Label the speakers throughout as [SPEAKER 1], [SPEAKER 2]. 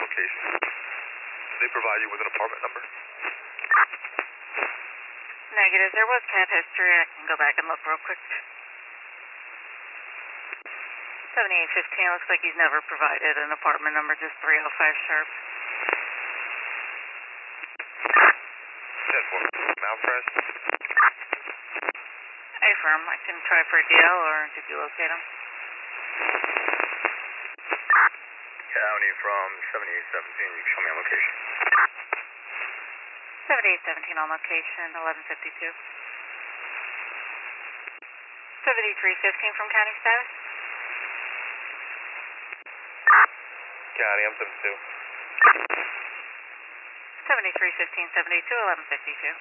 [SPEAKER 1] location. Did they provide you with an apartment number?
[SPEAKER 2] Negative. There was cab history. I can go back and look real quick. 7815, looks like he's never provided an apartment number, just 305 sharp.
[SPEAKER 1] 10-4, Mount Crest.
[SPEAKER 2] Affirm. I can try for DL, or did you locate him?
[SPEAKER 1] County from 7817, you can show me a location.
[SPEAKER 2] 7817 on location, 1152. 7315 from county status?
[SPEAKER 1] County, I'm 72.
[SPEAKER 2] 7315, 72, 1152.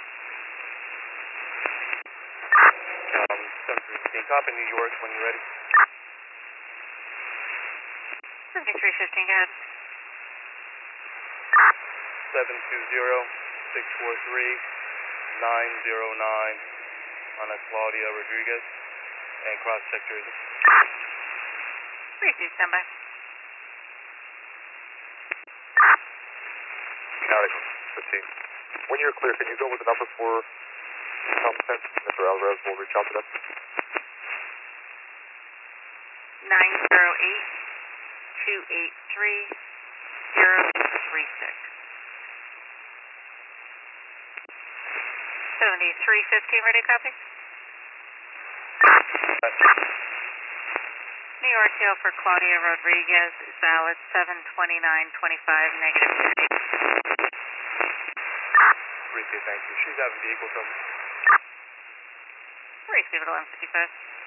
[SPEAKER 1] 7315, copy New York when you're ready.
[SPEAKER 2] 7315, go ahead.
[SPEAKER 1] 720-643-909 on a Claudia Rodriguez and cross-check Jersey.
[SPEAKER 2] Please do stand by.
[SPEAKER 1] County from 15. When you're clear, can you go with the number for competence? Mr. Alvarez will reach out to them.
[SPEAKER 2] 908-283-036. 7315, ready copy? New York TL for Claudia Rodriguez is valid 72925, negative
[SPEAKER 1] 3K, thank you. She's having vehicle trouble.
[SPEAKER 2] Receive it 1155.